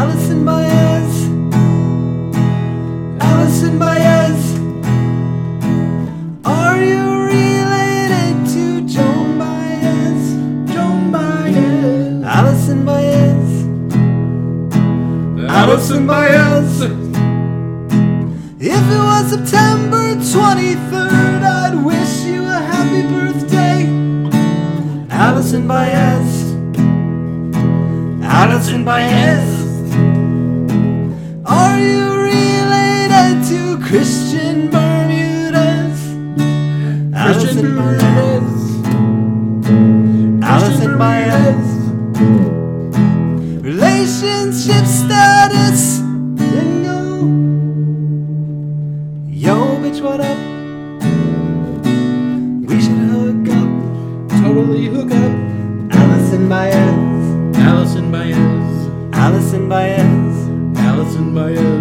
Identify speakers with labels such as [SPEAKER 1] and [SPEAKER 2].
[SPEAKER 1] Allison Baez. Allison Baez. Are you related to Joan Baez? Joan Baez. Allison Baez. Allison Baez. If it was September 23rd, I'd wish you a happy birthday. Allison Baez. Allison Baez. Are you related to Christian Bermudez? Allison Baez. Allison Baez. Relationship status. Bingo. Yo, bitch, what up? We should hook up.
[SPEAKER 2] Totally hook up.
[SPEAKER 1] Allison Baez.
[SPEAKER 2] Allison Baez.
[SPEAKER 1] Allison Baez.
[SPEAKER 2] Allison Baez.